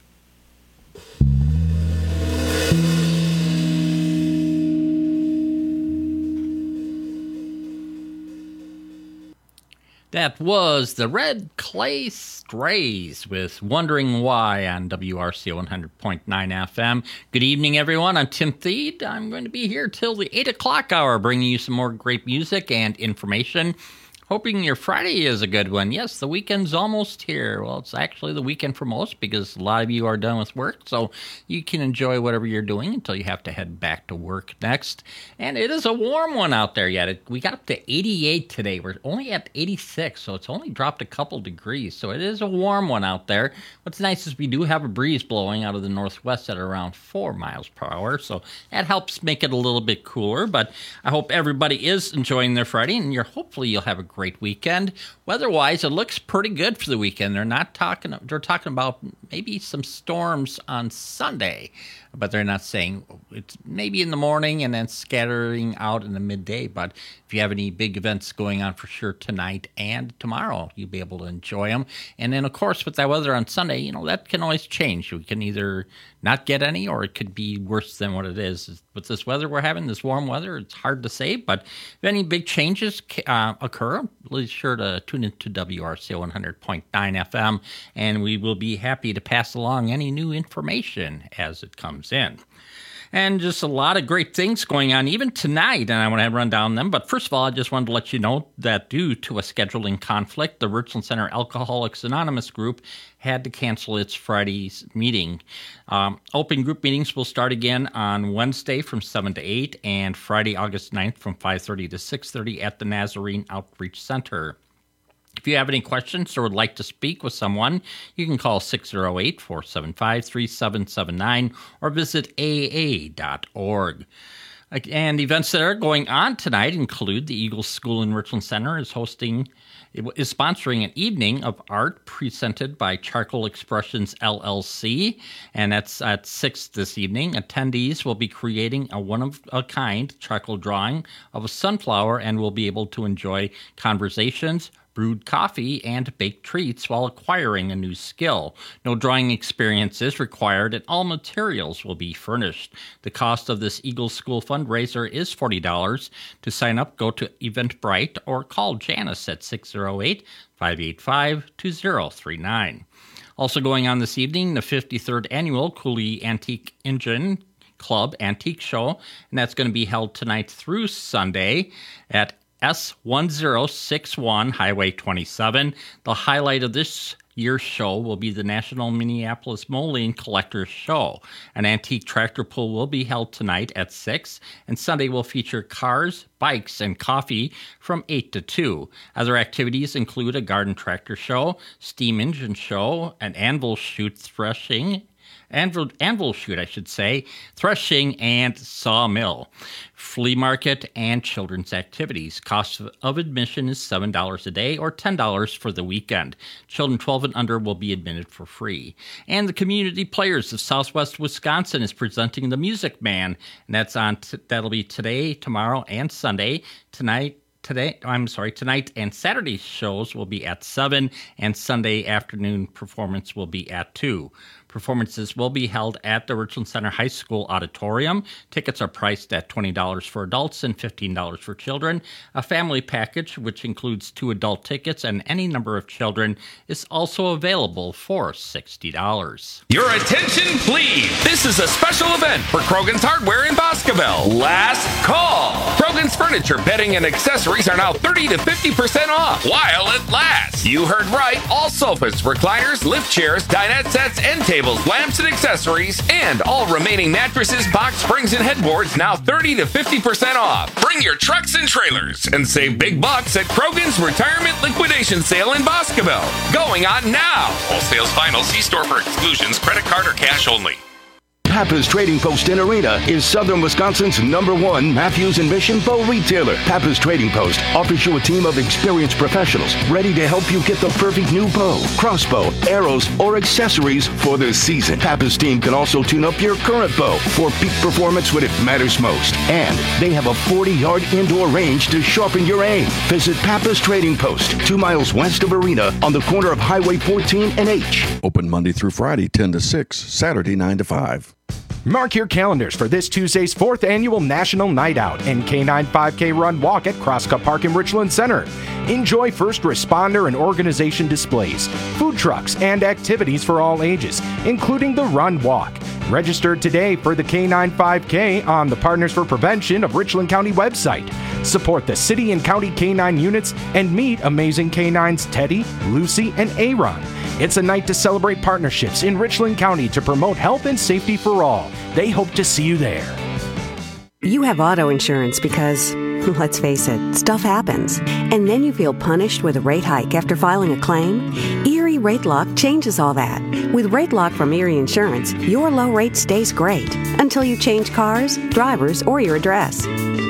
That was the Red Clay Strays with Wondering Why on W R C O one hundred point nine F M. Good evening, everyone. I'm Tim Thede. I'm going to be here till the eight o'clock hour, bringing you some more great music and information. Hoping your Friday is a good one. Yes, the weekend's almost here. Well, it's actually the weekend for most because a lot of you are done with work, so you can enjoy whatever you're doing until you have to head back to work next. And it is a warm one out there yet. It, we got up to eighty-eight today. We're only at eighty-six, so it's only dropped a couple degrees. So it is a warm one out there. What's nice is we do have a breeze blowing out of the northwest at around four miles per hour, so that helps make it a little bit cooler. But I hope everybody is enjoying their Friday, and you're hopefully you'll have a great weekend. Weather-wise, it looks pretty good for the weekend. They're not talking. They're talking about maybe some storms on Sunday, but they're not saying it's maybe in the morning and then scattering out in the midday. But if you have any big events going on, for sure tonight and tomorrow, you'll be able to enjoy them. And then, of course, with that weather on Sunday, you know that can always change. We can either not get any, or it could be worse than what it is. With this weather we're having, this warm weather, it's hard to say. But if any big changes uh, occur, be sure to tune into W R C O one hundred point nine F M, and we will be happy to pass along any new information as it comes in. And just a lot of great things going on even tonight, and I want to run down them. But first of all, I just wanted to let you know that due to a scheduling conflict, the Richland Center Alcoholics Anonymous group had to cancel its Friday's meeting. Um, open group meetings will start again on Wednesday from seven to eight and Friday, August ninth from five thirty to six thirty at the Nazarene Outreach Center. If you have any questions or would like to speak with someone, you can call six oh eight, four seven five, three seven seven nine or visit A A dot org. And events that are going on tonight include the Eagles School in Richland Center is hosting, is sponsoring an evening of art presented by Charcoal Expressions L L C, and that's at six this evening. Attendees will be creating a one-of-a-kind charcoal drawing of a sunflower and will be able to enjoy conversations, brewed coffee, and baked treats while acquiring a new skill. No drawing experience is required, and all materials will be furnished. The cost of this Eagles School fundraiser is forty dollars. To sign up, go to Eventbrite or call Janice at six oh eight, five eight five, two oh three nine. Also going on this evening, the fifty-third Annual Cooley Antique Engine Club Antique Show, and that's going to be held tonight through Sunday at S one oh six one Highway twenty-seven. The highlight of this year's show will be the National Minneapolis Moline Collectors Show. An antique tractor pull will be held tonight at six, and Sunday will feature cars, bikes, and coffee from eight to two. Other activities include a garden tractor show, steam engine show, an anvil chute threshing, Anvil, anvil shoot, I should say, threshing, and sawmill, flea market, and children's activities. Cost of, of admission is seven dollars a day or ten dollars for the weekend. Children twelve and under will be admitted for free. And the Community Players of Southwest Wisconsin is presenting the Music Man, and that's on t- that'll be today, tomorrow, and Sunday. Tonight, today, I'm sorry, tonight and Saturday shows will be at seven, and Sunday afternoon performance will be at two. Performances will be held at the Richland Center High School Auditorium. Tickets are priced at twenty dollars for adults and fifteen dollars for children. A family package, which includes two adult tickets and any number of children, is also available for sixty dollars. Your attention, please. This is a special event for Krogan's Hardware in Boscoville. Last call. Krogan's Furniture, Bedding, and Accessories are now thirty to fifty percent off while it lasts. You heard right. All sofas, recliners, lift chairs, dinette sets, end tables, lamps, and accessories, and all remaining mattresses, box springs, and headboards now thirty to fifty percent off. Bring your trucks and trailers and save big bucks at Krogan's Retirement Liquidation Sale in Boscoville. Going on now. Wholesale's final. See store for exclusions. Credit card or cash only. Pappas Trading Post in Arena is Southern Wisconsin's number one Matthews and Mission bow retailer. Pappas Trading Post offers you a team of experienced professionals ready to help you get the perfect new bow, crossbow, arrows, or accessories for the season. Pappas team can also tune up your current bow for peak performance when it matters most. And they have a forty-yard indoor range to sharpen your aim. Visit Pappas Trading Post, two miles west of Arena on the corner of Highway fourteen and H. Open Monday through Friday, ten to six, Saturday, nine to five. Mark your calendars for this Tuesday's fourth annual National Night Out and K nine five K Run Walk at Crosscup Park in Richland Center. Enjoy first responder and organization displays, food trucks, and activities for all ages, including the Run Walk. Register today for the K nine five K on the Partners for Prevention of Richland County website. Support the city and county K nine units and meet amazing K nines Teddy, Lucy, and Aaron. It's a night to celebrate partnerships in Richland County to promote health and safety for all. They hope to see you there. You have auto insurance because, let's face it, stuff happens. And then you feel punished with a rate hike after filing a claim? Erie Rate Lock changes all that. With Rate Lock from Erie Insurance, your low rate stays great until you change cars, drivers, or your address.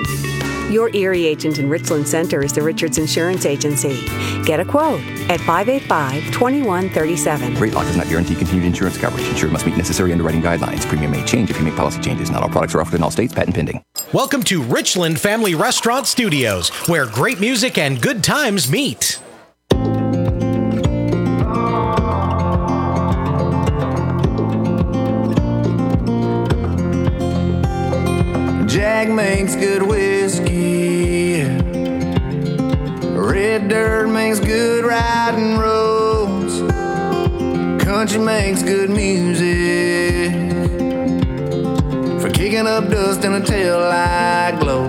Your Erie agent in Richland Center is the Richards Insurance Agency. Get a quote at five eight five, two one three seven. Rate Lock does not guarantee continued insurance coverage. Insured must meet necessary underwriting guidelines. Premium may change if you make policy changes. Not all products are offered in all states. Patent pending. Welcome to Richland Family Restaurant Studios, where great music and good times meet. Jack makes good whiskey. Red dirt makes good riding roads. Country makes good music for kicking up dust in a taillight glow.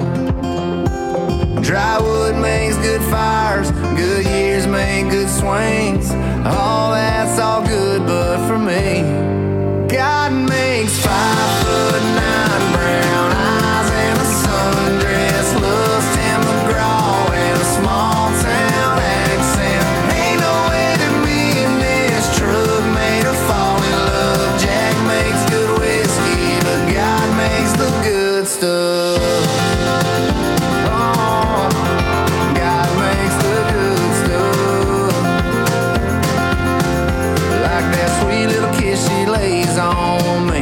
Dry wood makes good fires. Good years make good swings. All that's all good, but for me, God makes five foot nine brown eyes and a sundress, loves Tim McGraw and a small town accent. Ain't no way that me and this truck made her fall in love. Jack makes good whiskey, but God makes the good stuff. Oh, God makes the good stuff. Like that sweet little kiss she lays on me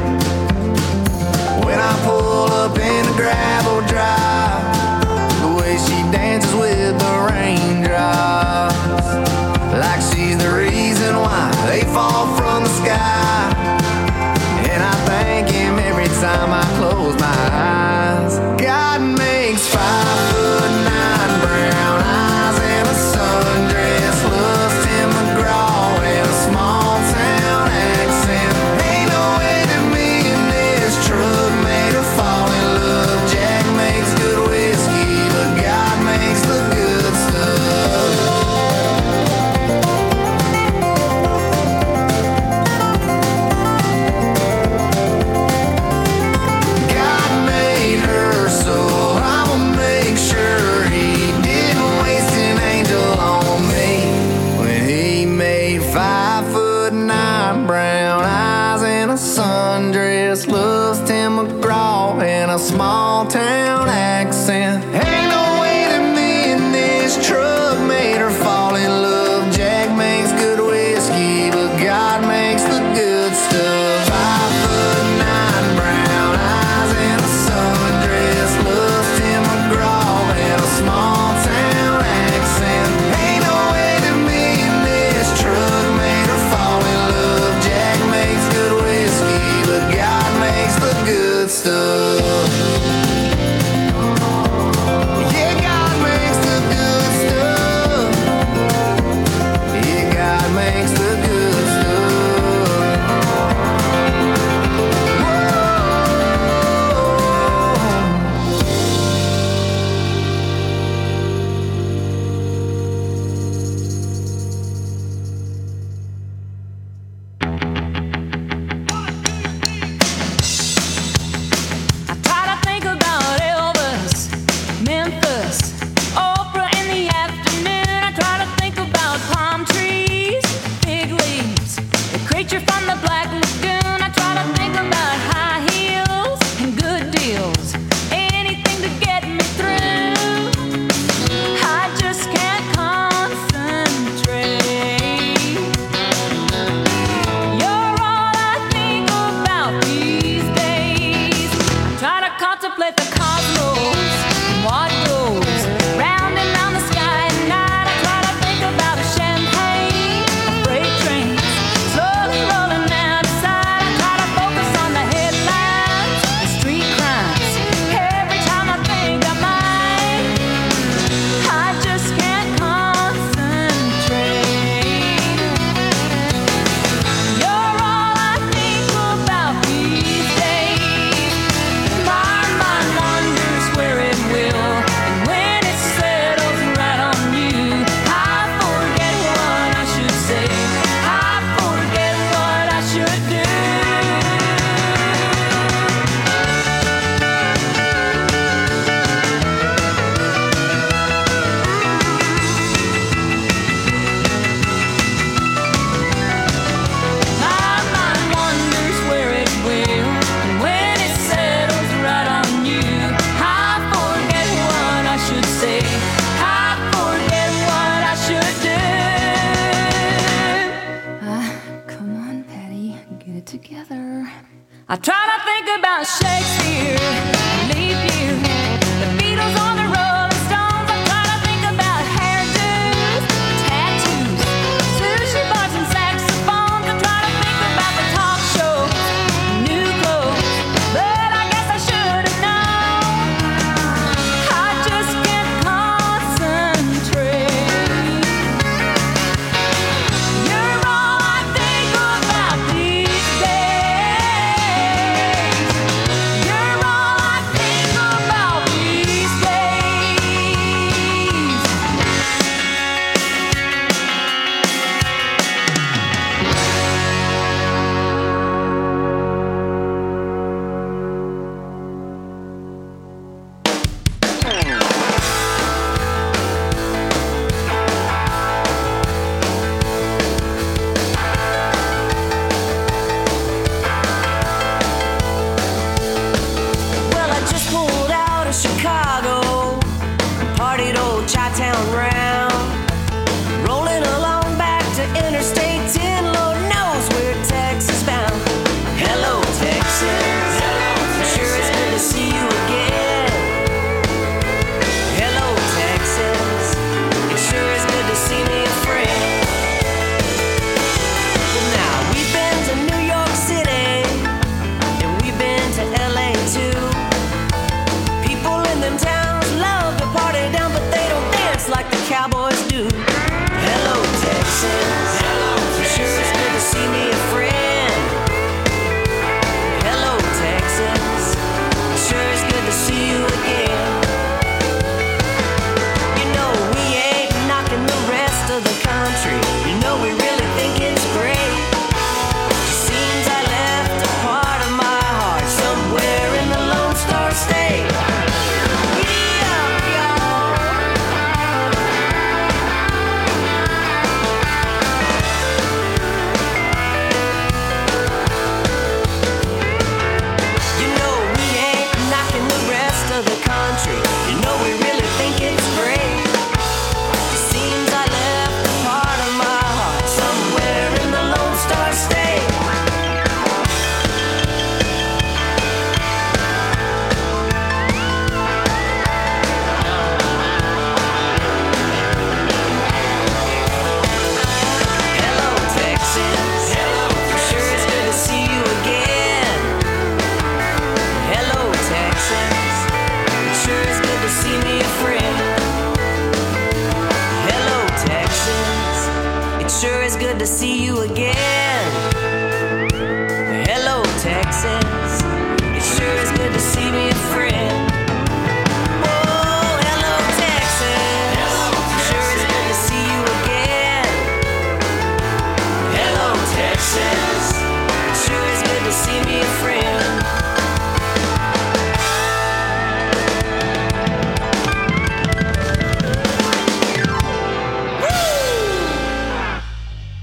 when I pull up in a gravel drive, the way she dances with the raindrops, like she's the reason why they fall from the sky. And I thank him every time I close my eyes. God makes five foot nine brown eyes and a sundress, loves Tim McGraw and a small town accent. Ain't no way that me and this truck made her fall in love. Jack makes good whiskey, but God makes the good stuff. God made her, so I'ma make sure he didn't waste an angel on me when he made five foot nine brown eyes and a sundress, loves Tim McGraw and a small town accent. Ain't no way that me and this truck made her fall in love. Jack makes good whiskey, but God makes the good stuff. Five foot nine brown eyes and a sundress, loves Tim McGraw and a small contemplate the cosmos and what goes round and round the sky at night. I try to think about a champagne, a freight train slowly rolling out of sight. I try to focus on the headlines, the street crimes. Every time I think I might, I just can't concentrate. You're all I think about these days. My mind wanders where it will, and when it settles right on you, I forget what I should say. I forget what I should do. My mind wanders where it will, and when it settles right on you, I forget what I should say. I forget what I should do. Ah, come on, Patty, get it together. I try to think about Shakespeare, leave you, the Beatles on the Rolling Stones. I try to think about hairdos, tattoos, sushi bars and saxophones. I try to think about the talk show, new clothes, but I guess I should have known. I just can't concentrate. You're all I think about these days. You're all I think about these days. Well, I just pulled out of Chicago, partied old Chi-Town round, rolling along back to Interstate ten. Lord knows we're Texas bound. Hello, Texas. Sure it's good to see you again. Hello, Texas. It sure is good to see me a friend. Well, now we've been to New York City, and we've been to L A too. People in them towns love to party down, but they don't dance like the cowboys do. Hello, Texas. Sure it's good to see me a friend. Hello, Texas. Sure it's good to see you again. You know we ain't knocking the rest of the country. You know we really think it's great. Seems I left a part of my heart somewhere in the Lone Star State. Yeah, y'all. You know we ain't knocking the rest of the country. You know we really think it's great. Seems I left a part of my heart somewhere in the Lone Star State. Hello, Texas. Sure it's good to see you again. Hello, Texas. It sure is good to see me a friend. Hello, Texas. It sure is good to see you again.